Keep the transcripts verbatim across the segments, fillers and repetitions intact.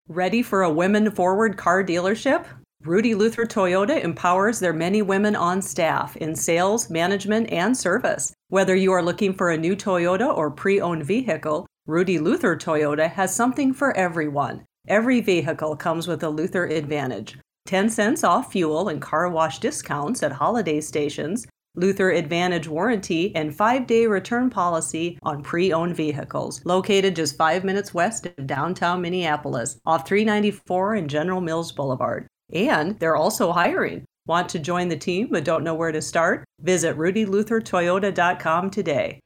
Ready for a women-forward car dealership? Rudy Luther Toyota empowers their many women on staff in sales, management, and service. Whether you are looking for a new Toyota or pre-owned vehicle, Rudy Luther Toyota has something for everyone. Every vehicle comes with a Luther Advantage. ten cents off fuel and car wash discounts at holiday stations, Luther Advantage warranty, and five-day return policy on pre-owned vehicles. Located just five minutes west of downtown Minneapolis, off three ninety-four and General Mills Boulevard. And they're also hiring. Want to join the team but don't know where to start? Visit rudy luther toyota dot com today.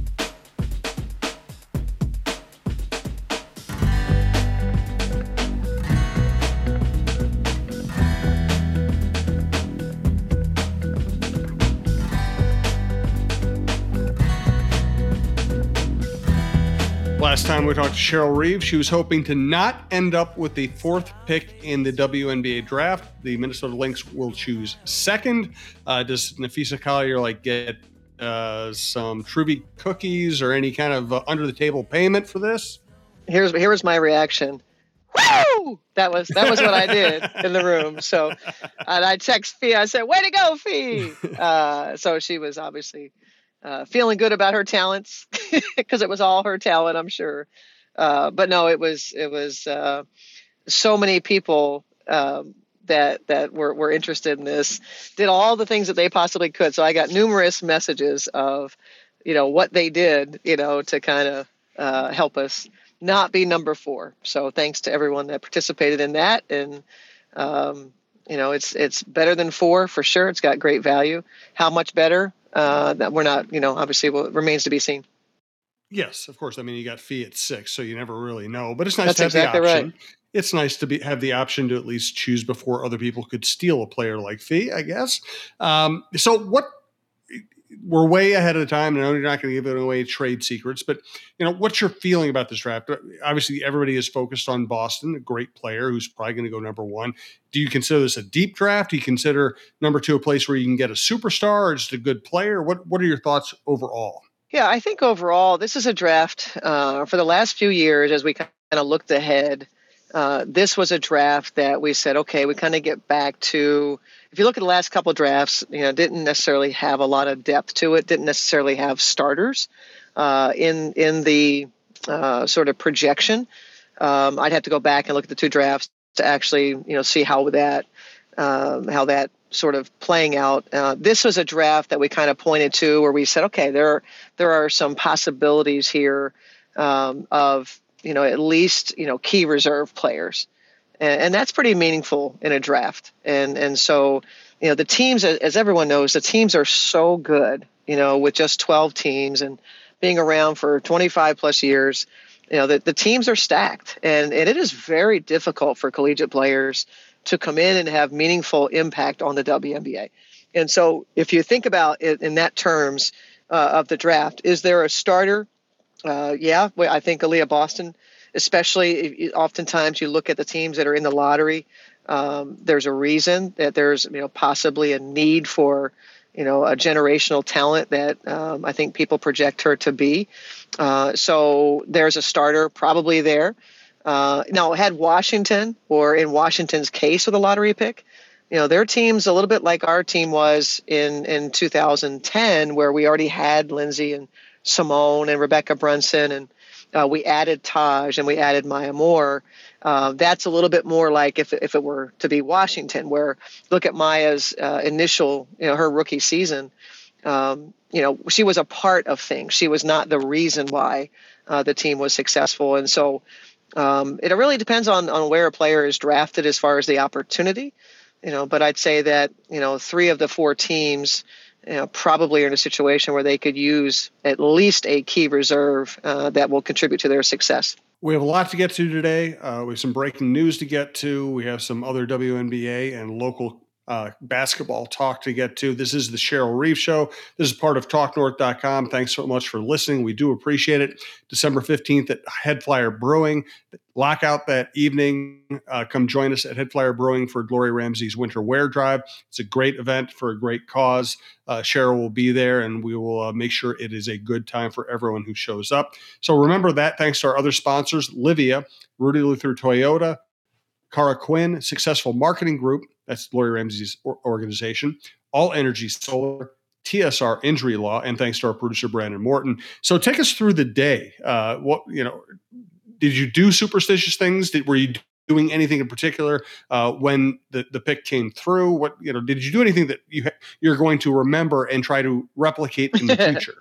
Last time we talked to Cheryl Reeves, she was hoping to not end up with the fourth pick in the W N B A draft. The Minnesota Lynx will choose second. Uh, does Napheesa Collier like get uh, some Truvy cookies or any kind of uh, under-the-table payment for this? Here's here was my reaction. Woo! That was that was what I did in the room. So, and I text Fee. I said, "Way to go, Fee!" Uh, so she was obviously Uh, feeling good about her talents because it was all her talent, I'm sure. Uh, but no, it was it was uh, so many people um, that that were, were interested in this, did all the things that they possibly could. So I got numerous messages of, you know, what they did, you know, to kind of uh, help us not be number four. So thanks to everyone that participated in that. And, um, you know, it's it's better than four for sure. It's got great value. How much better? Uh, that we're not, you know, obviously well, it remains to be seen. Yes, of course. I mean, you got Fee at six, so you never really know. But it's nice That's to have exactly the option. Right. It's nice to be have the option to at least choose before other people could steal a player like Fee, I guess. Um, so what? We're way ahead of the time. I know you're not going to give away trade secrets, but you know, what's your feeling about this draft? Obviously, everybody is focused on Boston, a great player who's probably going to go number one. Do you consider this a deep draft? Do you consider number two a place where you can get a superstar or just a good player? What What are your thoughts overall? Yeah, I think overall, this is a draft uh, for the last few years as we kind of looked ahead. Uh, this was a draft that we said, okay, we kind of get back to, if you look at the last couple of drafts, you know, didn't necessarily have a lot of depth to it, didn't necessarily have starters uh, in in the uh, sort of projection. Um, I'd have to go back and look at the two drafts to actually, you know, see how that um, how that sort of playing out. Uh, this was a draft that we kind of pointed to where we said, okay, there there are some possibilities here um, of, you know, at least, you know, key reserve players. And, and that's pretty meaningful in a draft. And and so, you know, the teams, as everyone knows, the teams are so good, you know, with just twelve teams and being around for twenty-five plus years, you know, the, the teams are stacked. And, and it is very difficult for collegiate players to come in and have meaningful impact on the W N B A. And so if you think about it in that terms uh, of the draft, is there a starter? Uh, yeah, well, I think Aaliyah Boston, especially if, oftentimes you look at the teams that are in the lottery. Um, there's a reason that there's, you know, possibly a need for, you know, a generational talent that um, I think people project her to be. Uh, so there's a starter probably there. Uh, now, had Washington, or in Washington's case with a lottery pick, you know, their team's a little bit like our team was in, in two thousand ten, where we already had Lindsay and Simone and Rebecca Brunson, and uh, we added Taj and we added Maya Moore. Uh, that's a little bit more like if if it were to be Washington, where look at Maya's uh, initial, you know, her rookie season. Um, you know, she was a part of things. She was not the reason why uh, the team was successful. And so um, it really depends on, on where a player is drafted as far as the opportunity, you know, but I'd say that, you know, three of the four teams, you know, probably are in a situation where they could use at least a key reserve uh, that will contribute to their success. We have a lot to get to today. Uh, we have some breaking news to get to. We have some other W N B A and local uh, basketball talk to get to. This is the Cheryl Reeves Show. This is part of talk north dot com. Thanks so much for listening. We do appreciate it. December fifteenth at Head Flyer Brewing. Lockout that evening. Uh, come join us at Head Flyer Brewing for Glory Ramsey's Winter Wear Drive. It's a great event for a great cause. Uh, Cheryl will be there, and we will uh, make sure it is a good time for everyone who shows up. So remember that. Thanks to our other sponsors, Livia, Rudy Luther Toyota, Cara Quinn, Successful Marketing Group, that's Lori Ramsey's organization, All Energy Solar, T S R Injury Law, and thanks to our producer, Brandon Morton. So take us through the day. Uh, what, you know, did you do superstitious things? Did, were you doing anything in particular uh, when the, the pick came through? What, you know, did you do anything that you, you're going to remember and try to replicate in the future?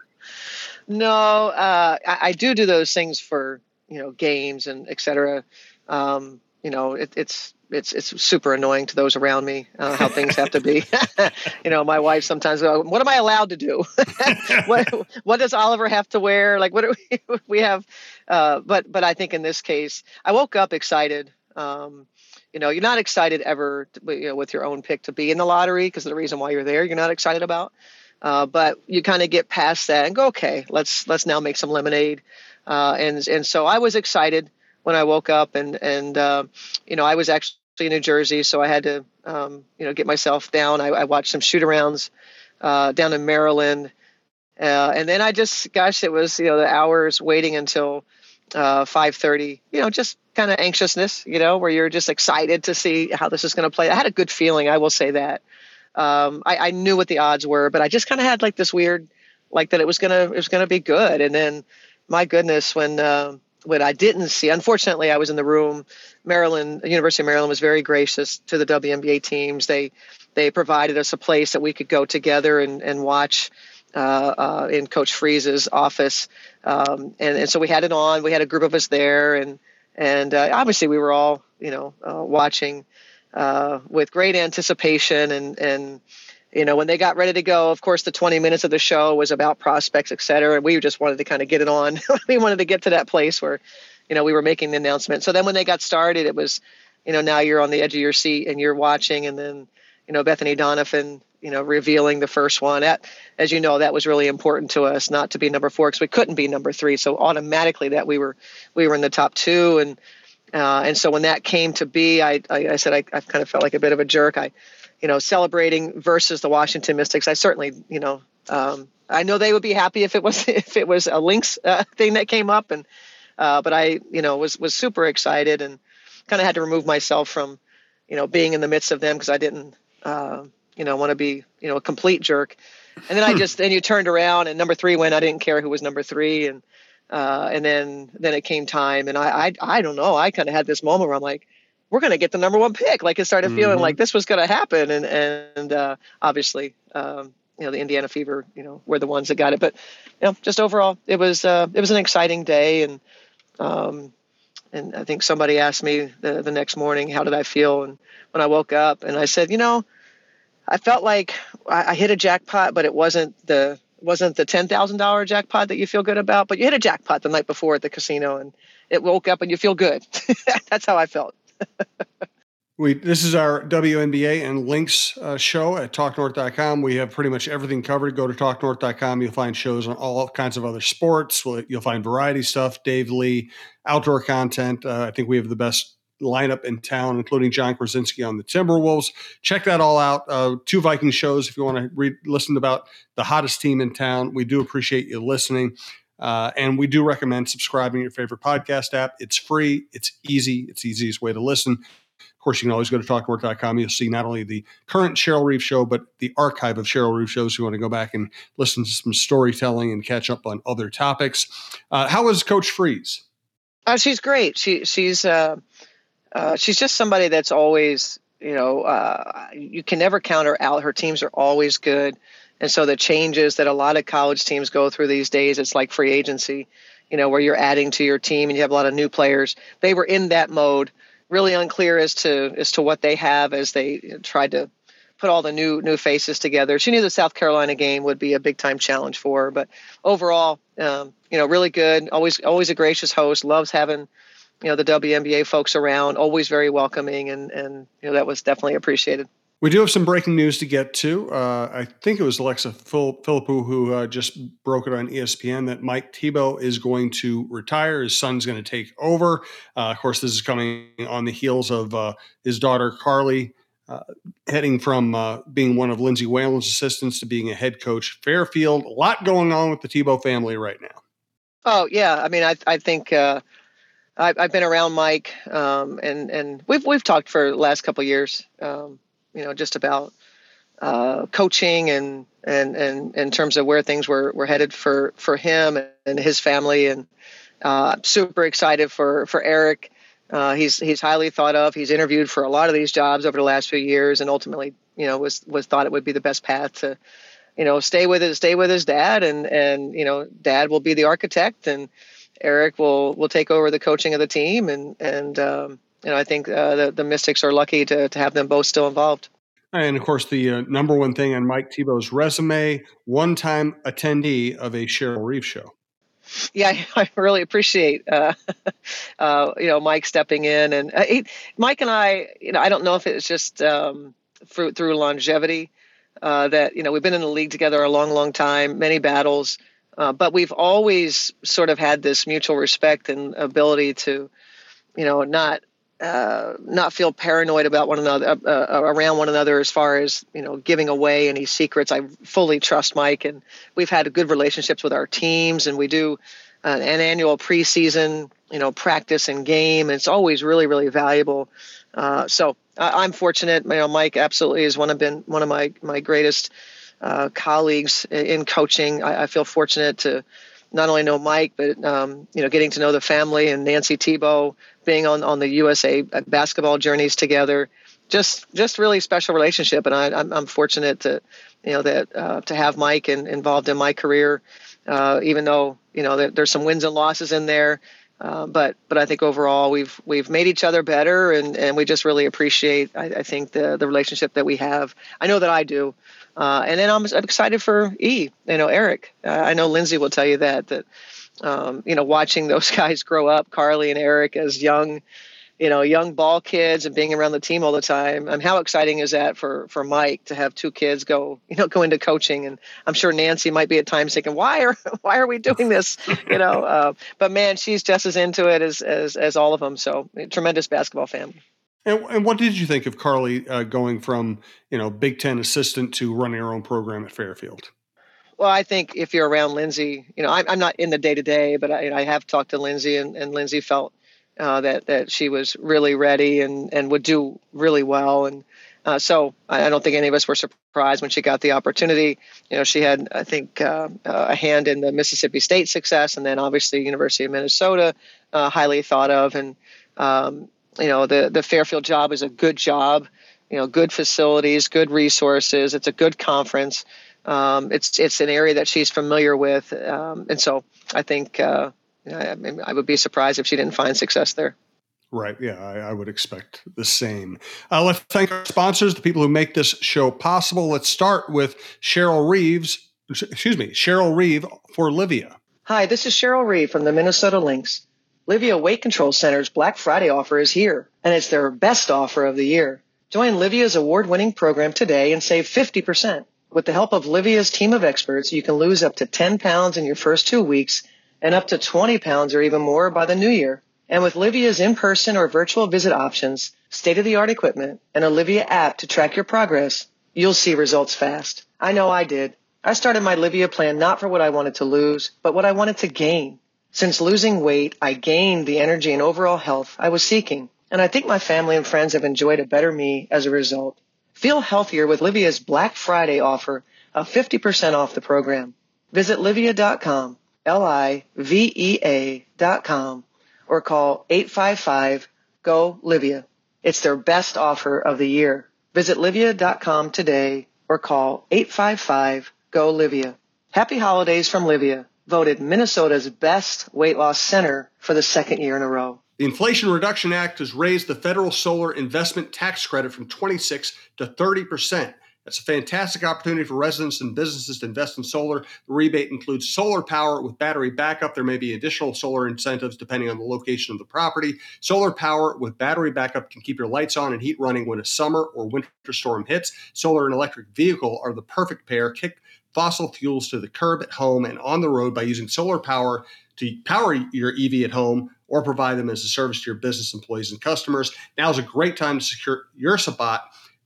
No, uh, I, I do do those things for, you know, games and et cetera. Um, you know, it, it's, it's, it's super annoying to those around me, uh, how things have to be. You know, my wife sometimes goes, what am I allowed to do? what, what does Oliver have to wear? Like, what do we, we have? Uh, but, but I think in this case, I woke up excited. Um, you know, you're not excited ever, to, you know, with your own pick to be in the lottery because of the reason why you're there, you're not excited about. Uh, but you kind of get past that and go, okay, let's let's now make some lemonade. Uh, and and so I was excited when I woke up, and and uh, you know, I was actually in New Jersey, so I had to um, you know, get myself down. I, I watched some shoot-arounds uh, down in Maryland, uh, and then I just, gosh, it was, you know, the hours waiting until uh, five thirty. You know, just kind of anxiousness, you know, where you're just excited to see how this is going to play. I had a good feeling, I will say that. Um, I, I knew what the odds were, but I just kind of had like this weird, like that it was gonna it was gonna be good. And then, my goodness, when uh, when I didn't see, unfortunately, I was in the room. Maryland, University of Maryland, was very gracious to the W N B A teams. They they provided us a place that we could go together and and watch uh, uh, in Coach Freeze's office. Um, and and so we had it on. We had a group of us there, and and uh, obviously we were all, you know, uh, watching. Uh, with great anticipation, and, and, you know, when they got ready to go, of course, the twenty minutes of the show was about prospects, et cetera. And we just wanted to kind of get it on. We wanted to get to that place where, you know, we were making the announcement. So then when they got started, it was, you know, now you're on the edge of your seat and you're watching, and then, you know, Bethany Donovan, you know, revealing the first one. That, as you know, that was really important to us, not to be number four, because we couldn't be number three. So automatically that we were, we were in the top two. And, Uh, and so when that came to be, I, I, I said I, I kind of felt like a bit of a jerk. I, you know, celebrating versus the Washington Mystics. I certainly, you know, um, I know they would be happy if it was if it was a Lynx uh, thing that came up, and uh, but I, you know, was was super excited and kind of had to remove myself from, you know, being in the midst of them because I didn't, uh, you know, want to be, you know, a complete jerk. And then I just then you turned around and number three went. I didn't care who was number three, and. Uh, and then, then it came time, and I, I, I don't know. I kind of had this moment where I'm like, we're going to get the number one pick. Like, it started feeling mm-hmm. like this was going to happen. And, and, uh, obviously, um, you know, the Indiana Fever, you know, were the ones that got it, but, you know, just overall, it was, uh, it was an exciting day. And, um, and I think somebody asked me the, the next morning, how did I feel? And when I woke up, and I said, you know, I felt like I, I hit a jackpot, but it wasn't the, wasn't the ten thousand dollars jackpot that you feel good about, but you hit a jackpot the night before at the casino, and it woke up and you feel good. That's how I felt. We, this is our W N B A and Lynx uh, show at talk north dot com. We have pretty much everything covered. Go to talk north dot com. You'll find shows on all kinds of other sports. You'll find variety stuff, Dave Lee, outdoor content. Uh, I think we have the best lineup in town, including John Krasinski on the Timberwolves. Check that all out. Uh, two Viking shows if you want to read, listen about the hottest team in town. We do appreciate you listening. Uh, and we do recommend subscribing to your favorite podcast app. It's free. It's easy. It's the easiest way to listen. Of course, you can always go to talk north dot com. You'll see not only the current Cheryl Reeve show, but the archive of Cheryl Reeve shows. If you want to go back and listen to some storytelling and catch up on other topics. Uh, how is Coach Freeze? Uh, she's great. She she's uh, uh, she's just somebody that's always, you know, uh, you can never count her out. Her teams are always good. And so the changes that a lot of college teams go through these days, it's like free agency, you know, where you're adding to your team and you have a lot of new players. They were in that mode, really unclear as to as to what they have as they tried to put all the new new faces together. She knew the South Carolina game would be a big time challenge for her, but overall, um, you know, really good. Always always a gracious host. Loves having, you know, the W N B A folks around. Always very welcoming, and and you know, that was definitely appreciated. We do have some breaking news to get to. Uh, I think it was Alexa Philippou who uh, just broke it on E S P N that Mike Thibault is going to retire. His son's going to take over. Uh, of course, this is coming on the heels of uh, his daughter, Carly, uh, heading from uh, being one of Lindsay Whalen's assistants to being a head coach at Fairfield. A lot going on with the Thibault family right now. Oh, yeah. I mean, I, I think uh, I, I've been around Mike, um, and and we've we've talked for the last couple of years, um, you know, just about uh, coaching and and and in terms of where things were were headed for for him and his family, and uh, super excited for for Eric. Uh, he's he's highly thought of. He's interviewed for a lot of these jobs over the last few years, and ultimately, you know, was was thought it would be the best path to, you know, stay with his stay with his dad, and and you know, dad will be the architect, and Eric will will take over the coaching of the team, and and um, you know, I think uh, the the Mystics are lucky to to have them both still involved. And of course, the uh, number one thing on Mike Thibault's resume: one-time attendee of a Cheryl Reeves show. Yeah, I really appreciate uh, uh, you know, Mike stepping in, and uh, he, Mike and I, you know, I don't know if it's just um, through through longevity uh, that, you know, we've been in the league together a long, long time, many battles, uh, but we've always sort of had this mutual respect and ability to, you know, not uh, not feel paranoid about one another, uh, uh, around one another, as far as, you know, giving away any secrets. I fully trust Mike, and we've had good relationships with our teams, and we do uh, an annual preseason, you know, practice and game. And it's always really, really valuable. Uh, so I, I'm fortunate. You know, Mike absolutely has one of been one of my my greatest uh, colleagues in, in coaching. I, I feel fortunate to not only know Mike, but um, you know, getting to know the family and Nancy Thibault, being on, on the U S A basketball journeys together. Just just really special relationship, and I, I'm I'm fortunate to, you know, that uh, to have Mike in, involved in my career. Uh, even though, you know, there, there's some wins and losses in there, uh, but but I think overall we've we've made each other better, and, and we just really appreciate, I, I think, the the relationship that we have. I know that I do. Uh, and then I'm, I'm excited for E, you know, Eric. Uh, I know Lindsay will tell you that, that, um, you know, watching those guys grow up, Carly and Eric, as young, you know, young ball kids, and being around the team all the time. And how exciting is that for, for Mike to have two kids go, you know, go into coaching? And I'm sure Nancy might be at times thinking, why are, why are we doing this? You know, uh, but man, she's just as into it as, as, as all of them. So tremendous basketball family. And, and what did you think of Carly uh, going from, you know, Big Ten assistant to running her own program at Fairfield? Well, I think if you're around Lindsay, you know, I'm, I'm not in the day to day, but I, I have talked to Lindsay, and, and Lindsay felt uh, that that she was really ready and, and would do really well. And uh, so I don't think any of us were surprised when she got the opportunity. You know, she had, I think, uh, a hand in the Mississippi State success, and then obviously University of Minnesota, uh, highly thought of. And um, you know, the the Fairfield job is a good job. You know, good facilities, good resources. It's a good conference. Um, it's it's an area that she's familiar with, um, and so I think uh, I, I would be surprised if she didn't find success there. Right. Yeah, I, I would expect the same. Uh, let's thank our sponsors, the people who make this show possible. Let's start with Cheryl Reeves. Excuse me, Cheryl Reeve for Livea. Hi, this is Cheryl Reeve from the Minnesota Lynx. Livea Weight Control Center's Black Friday offer is here, and it's their best offer of the year. Join Livea's award-winning program today and save fifty percent. With the help of Livea's team of experts, you can lose up to ten pounds in your first two weeks and up to twenty pounds or even more by the new year. And with Livea's in-person or virtual visit options, state-of-the-art equipment, and a Livea app to track your progress, you'll see results fast. I know I did. I started my Livea plan not for what I wanted to lose, but what I wanted to gain. Since losing weight, I gained the energy and overall health I was seeking, and I think my family and friends have enjoyed a better me as a result. Feel healthier with Livea's Black Friday offer of fifty percent off the program. Visit livea dot com, L I V E A dot com, or call eight five five, G O, Livea. It's their best offer of the year. Visit livea dot com today or call eight five five, G O, Livea. Happy holidays from Livea, voted Minnesota's best weight loss center for the second year in a row. The Inflation Reduction Act has raised the federal solar investment tax credit from twenty-six to thirty percent. That's a fantastic opportunity for residents and businesses to invest in solar. The rebate includes solar power with battery backup. There may be additional solar incentives depending on the location of the property. Solar power with battery backup can keep your lights on and heat running when a summer or winter storm hits. Solar and electric vehicle are the perfect pair. Kick fossil fuels to the curb at home and on the road by using solar power to power your E V at home or provide them as a service to your business employees and customers. Now is a great time to secure your spot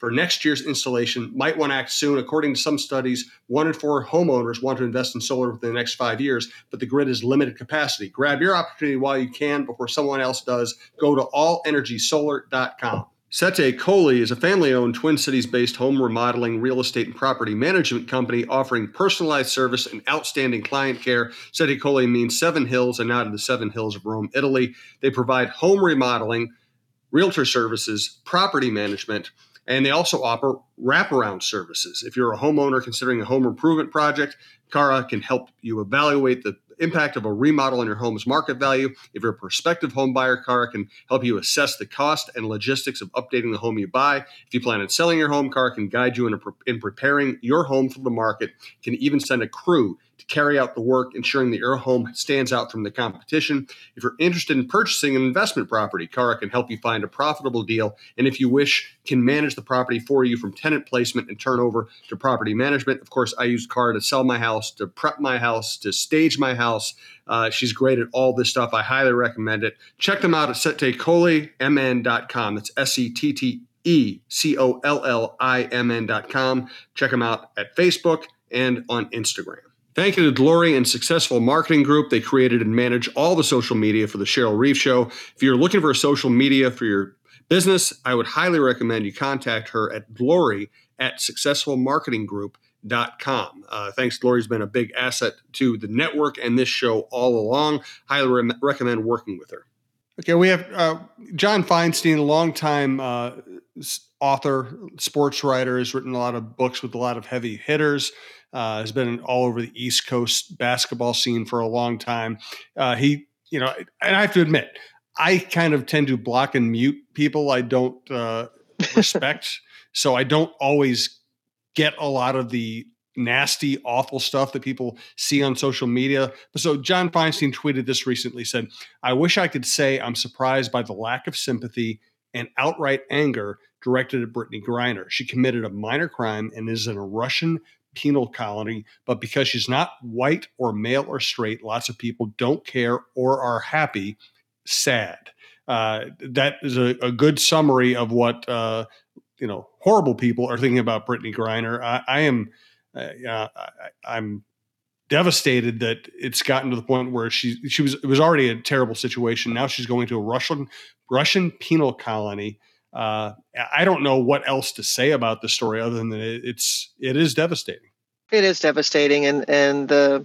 for next year's installation might want to act soon. According to some studies, one in four homeowners want to invest in solar within the next five years, but the grid has limited capacity. Grab your opportunity while you can before someone else does. Go to all energy solar dot com. Sete Coley is a family-owned Twin Cities-based home remodeling, real estate, and property management company offering personalized service and outstanding client care. Sete Coley means seven hills and not in the seven hills of Rome, Italy. They provide home remodeling, realtor services, property management, and they also offer wraparound services. If you're a homeowner considering a home improvement project, Cara can help you evaluate the impact of a remodel on your home's market value. If you're a prospective home buyer, Cara can help you assess the cost and logistics of updating the home you buy. If you plan on selling your home, Cara can guide you in, a, in preparing your home for the market, can even send a crew to carry out the work, ensuring that your home stands out from the competition. If you're interested in purchasing an investment property, Cara can help you find a profitable deal, and if you wish, can manage the property for you from tenant placement and turnover to property management. Of course, I use Cara to sell my house, to prep my house, to stage my house. Uh, she's great at all this stuff. I highly recommend it. Check them out at sete coley m n dot com. That's S E T T E C O L L I M N dot com. Check them out at Facebook and on Instagram. Thank you to Glory and Successful Marketing Group. They created and manage all the social media for the Cheryl Reeve Show. If you're looking for social media for your business, I would highly recommend you contact her at glory at successful marketing group dot com. Uh, thanks, Glory's been a big asset to the network and this show all along. Highly re- recommend working with her. Okay, we have uh, John Feinstein, a longtime uh, author, sports writer, has written a lot of books with a lot of heavy hitters. Uh, has been all over the East Coast basketball scene for a long time. Uh, he, you know, and I have to admit, I kind of tend to block and mute people I don't uh, respect. So I don't always get a lot of the nasty, awful stuff that people see on social media. So John Feinstein tweeted this recently, said, "I wish I could say I'm surprised by the lack of sympathy and outright anger directed at Brittney Griner. She committed a minor crime and is in a Russian penal colony, but because she's not white or male or straight, lots of people don't care or are happy. Sad." Uh, that is a, a good summary of what uh, you know horrible people are thinking about Brittney Griner. I, I am, uh, uh, I, I'm devastated that it's gotten to the point where she she was it was already a terrible situation. Now she's going to a Russian Russian penal colony. Uh, I don't know what else to say about the story other than that it, it's it is devastating. It is devastating, and and the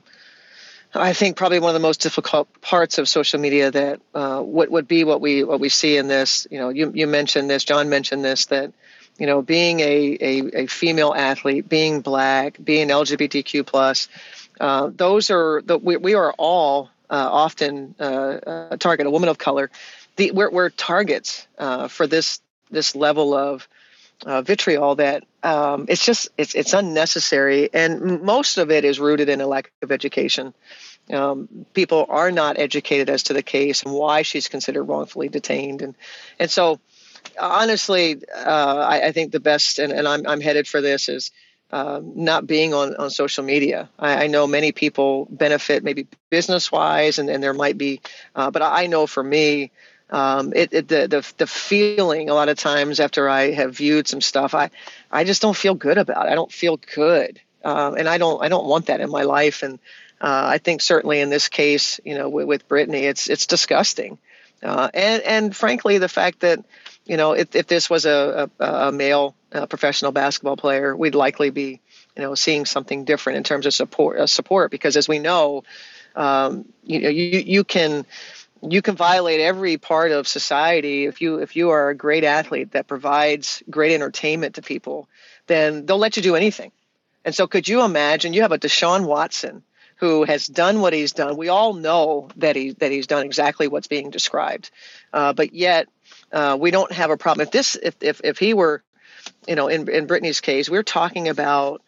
I think probably one of the most difficult parts of social media that uh, would would be what we what we see in this. You know, you you mentioned this, John mentioned this, that you know being a a, a female athlete, being Black, being L G B T Q plus, uh, those are the we we are all uh, often uh, a target. A woman of color, the we're we're targets uh, for this. this level of uh, vitriol that um, it's just it's it's unnecessary, and most of it is rooted in a lack of education. Um, people are not educated as to the case and why she's considered wrongfully detained, and and so honestly, uh, I, I think the best, and, and I'm I'm headed for this, is uh, not being on, on social media. I, I know many people benefit maybe business wise, and, and there might be, uh, but I know for me. Um, it, it the, the the feeling a lot of times after I have viewed some stuff, I, I just don't feel good about it. I don't feel good, uh, and I don't I don't want that in my life. And uh, I think certainly in this case, you know, with, with Brittney, it's it's disgusting, uh, and and frankly, the fact that you know if, if this was a a, a male uh, professional basketball player, we'd likely be you know seeing something different in terms of support uh, support because as we know, um, you know you you can. You can violate every part of society if you if you are a great athlete that provides great entertainment to people, then they'll let you do anything. And so could you imagine you have a Deshaun Watson who has done what he's done. We all know that he that he's done exactly what's being described, uh, but yet uh, we don't have a problem. If this if if if he were, you know, in in Brittney's case, we're talking about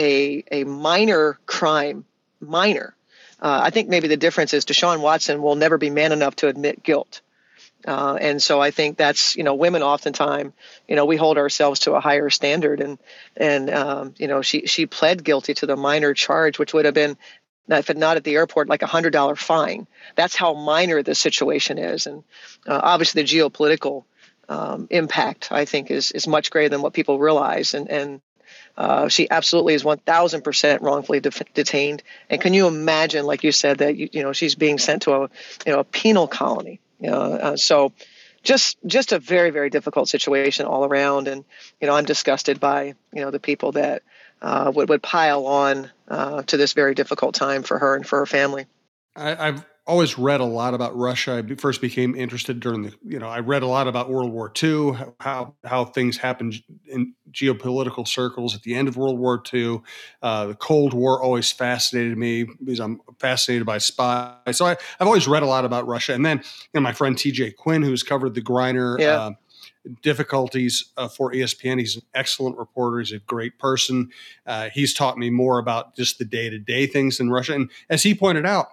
a a minor crime, minor. Uh, I think maybe the difference is Deshaun Watson will never be man enough to admit guilt. Uh, and so I think that's, you know, women oftentimes, you know, we hold ourselves to a higher standard. And, and um, you know, she she pled guilty to the minor charge, which would have been, if not at the airport, like a one hundred dollars fine. That's how minor the situation is. And uh, obviously the geopolitical um, impact, I think, is is much greater than what people realize. And and uh, she absolutely is one thousand percent wrongfully de- detained. And can you imagine, like you said, that you, you know she's being sent to a you know a penal colony? You know, uh, so just just a very very difficult situation all around. And you know, I'm disgusted by you know the people that uh, would would pile on uh, to this very difficult time for her and for her family. I, I've always read a lot about Russia. I be- first became interested during the, you know, I read a lot about World War Two, how how things happened in geopolitical circles at the end of World War Two. Uh, the Cold War always fascinated me because I'm fascinated by spies. So I, I've always read a lot about Russia. And then, you know, my friend T J Quinn, who's covered the Griner Yeah. uh, difficulties uh, for E S P N. He's an excellent reporter. He's a great person. Uh, he's taught me more about just the day to day things in Russia. And as he pointed out,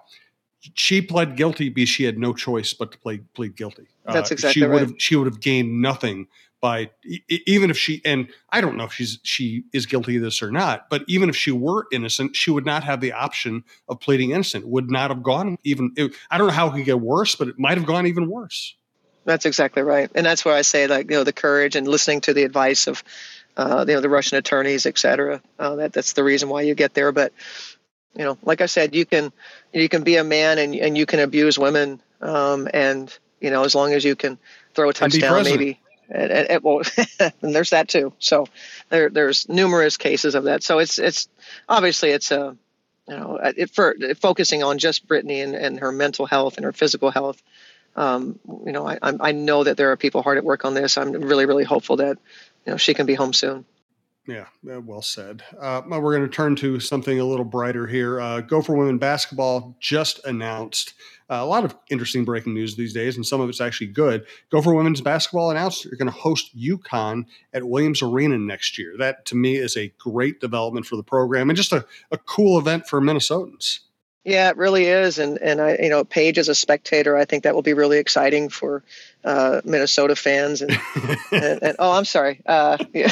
she pled guilty because she had no choice but to play, plead guilty. That's Uh, she exactly would right. have she would have gained nothing by e- even if she, and I don't know if she's she is guilty of this or not, but even if she were innocent, she would not have the option of pleading innocent. Would not have gone even. It, I don't know how it could get worse, but it might have gone even worse. That's exactly right. And that's where I say, like, you know, the courage and listening to the advice of, uh, you know, the Russian attorneys, et cetera. Uh, that, that's the reason why you get there. But, you know, like I said, you can you can be a man and, and you can abuse women. Um, and, you know, as long as you can throw a touchdown, maybe. And, and, and, well, and there's that, too. So there there's numerous cases of that. So it's it's obviously it's a, you know, it, for focusing on just Brittany and, and her mental health and her physical health. Um, you know, I, I know that there are people hard at work on this. I'm really, really hopeful that, you know, she can be home soon. Yeah, well said. Uh, we're going to turn to something a little brighter here. Uh, Gopher Women Basketball just announced uh, a lot of interesting breaking news these days, and some of it's actually good. Gopher Women's Basketball announced they're going to host UConn at Williams Arena next year. That, to me, is a great development for the program and just a, a cool event for Minnesotans. Yeah, it really is. And, and I, you know, Paige as a spectator, I think that will be really exciting for uh, Minnesota fans. And, and, and oh, I'm sorry. Uh, yeah.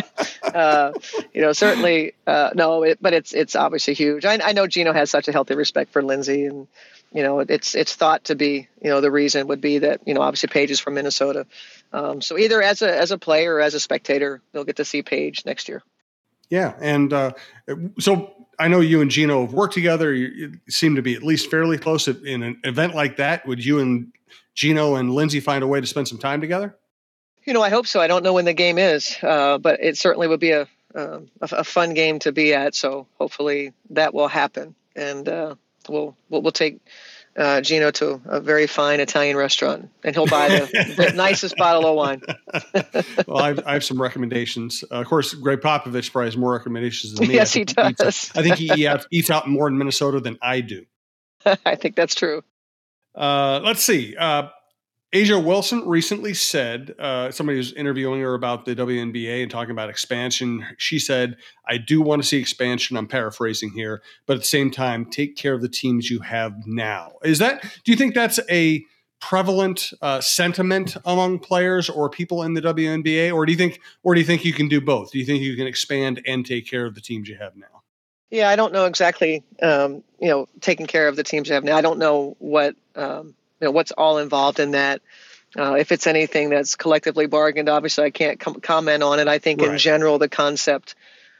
uh, you know, certainly, uh, no, it, but it's it's obviously huge. I, I know Gino has such a healthy respect for Lindsay, and, you know, it's it's thought to be, you know, the reason would be that, you know, obviously Paige is from Minnesota. Um, so either as a as a player or as a spectator, they'll get to see Paige next year. Yeah. And uh, so I know you and Gino have worked together. You, you seem to be at least fairly close. In an event like that, would you and Gino and Lindsay find a way to spend some time together? You know, I hope so. I don't know when the game is, uh, but it certainly would be a, uh, a a fun game to be at. So hopefully that will happen, and uh, we'll, we'll we'll take uh, Gino to a very fine Italian restaurant, and he'll buy the, the nicest bottle of wine. Well, I've, I have some recommendations. Uh, of course, Greg Popovich probably has more recommendations than me. Yes, he does. He eats, I think he eats, eats out more in Minnesota than I do. I think that's true. Uh, let's see. Uh, A'ja Wilson recently said, uh, somebody was interviewing her about the W N B A and talking about expansion. She said, I do want to see expansion. I'm paraphrasing here, but at the same time, take care of the teams you have now. Is that, do you think that's a prevalent uh, sentiment among players or people in the W N B A? Or do you think, or do you think you can do both? Do you think you can expand and take care of the teams you have now? Yeah, I don't know exactly, um, you know, taking care of the teams you have now. I don't know what, um, you know, what's all involved in that. Uh, if it's anything that's collectively bargained, obviously I can't com- comment on it. I think Right. in general, the concept,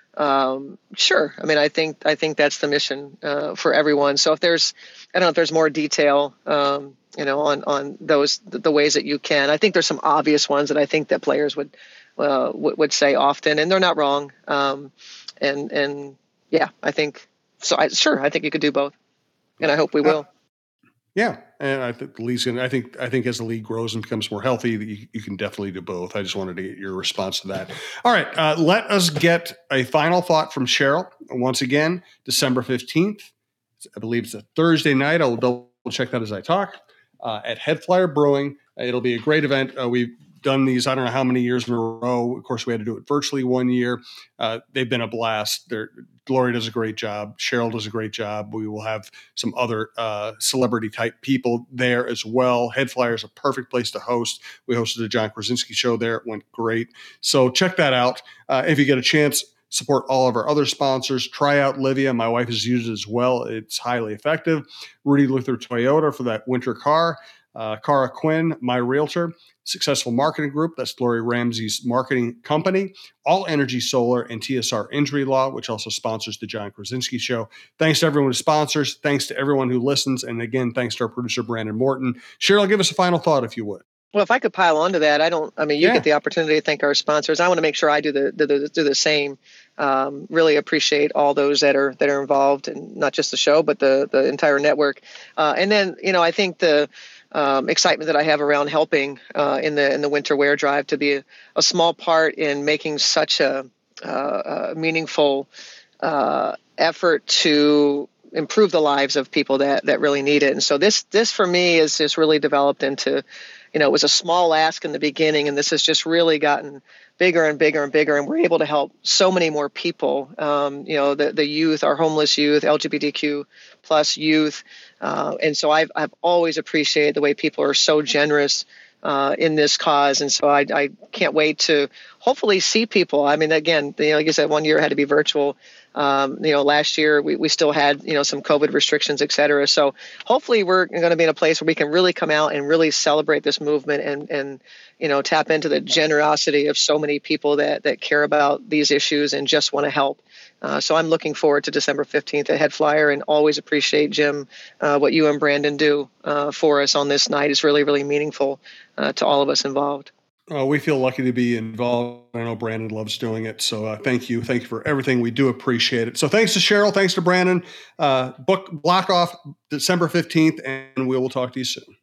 um, sure. I mean, I think I think that's the mission uh, for everyone. So if there's, I don't know if there's more detail, um, you know, on on those the, the ways that you can. I think there's some obvious ones that I think that players would uh, w- would say often, and they're not wrong. Um, and and yeah, I think so. I, sure, I think you could do both, and I hope we will. Uh, Yeah, and I think the league's gonna, I think I think as the league grows and becomes more healthy, you, you can definitely do both. I just wanted to get your response to that. All right, uh, let us get a final thought from Cheryl. Once again, December fifteenth. I believe it's a Thursday night. I'll double check that as I talk. Uh, at Head Flyer Brewing, it'll be a great event. Uh, we've done these, I don't know how many years in a row. Of course, we had to do it virtually one year. Uh, they've been a blast. They're, Gloria does a great job. Cheryl does a great job. We will have some other uh, celebrity type people there as well. Head Flyer is a perfect place to host. We hosted a John Krasinski show there. It went great. So check that out. Uh, if you get a chance, support all of our other sponsors. Try out Livia. My wife has used it as well. It's highly effective. Rudy Luther Toyota for that winter car. uh, Cara Quinn, My Realtor, Successful Marketing Group, that's Lori Ramsey's marketing company, All Energy Solar, and T S R Injury Law, which also sponsors the John Krasinski Show. Thanks to everyone who sponsors. Thanks to everyone who listens. And again, thanks to our producer, Brandon Morton. Cheryl, give us a final thought, if you would. Well, if I could pile onto that, I don't, I mean, you Yeah. get the opportunity to thank our sponsors. I want to make sure I do the, the, the do the same. Um, really appreciate all those that are, that are involved, and not just the show, but the, the entire network. Uh, and then, you know, I think the, um, excitement that I have around helping, uh, in the, in the winter wear drive to be a, a small part in making such a, uh, a meaningful, uh, effort to improve the lives of people that, that really need it. And so this, this for me is just really developed into, you know, it was a small ask in the beginning, and this has just really gotten bigger and bigger and bigger, and we're able to help so many more people. Um, you know, the the youth, our homeless youth, L G B T Q plus youth, uh, and so I've I've always appreciated the way people are so generous uh, in this cause, and so I I can't wait to hopefully see people. I mean, again, you know, like I said, one year had to be virtual. Um, you know, last year we, we still had, you know, some COVID restrictions, et cetera. So hopefully we're going to be in a place where we can really come out and really celebrate this movement and, and, you know, tap into the generosity of so many people that, that care about these issues and just want to help. Uh, so I'm looking forward to December fifteenth at Head Flyer, and always appreciate, Jim, uh, what you and Brandon do uh, for us on this night. Is really, really meaningful uh, to all of us involved. Uh, we feel lucky to be involved. I know Brandon loves doing it. So uh, thank you. Thank you for everything. We do appreciate it. So thanks to Cheryl. Thanks to Brandon. Uh, book block off December fifteenth, and we will talk to you soon.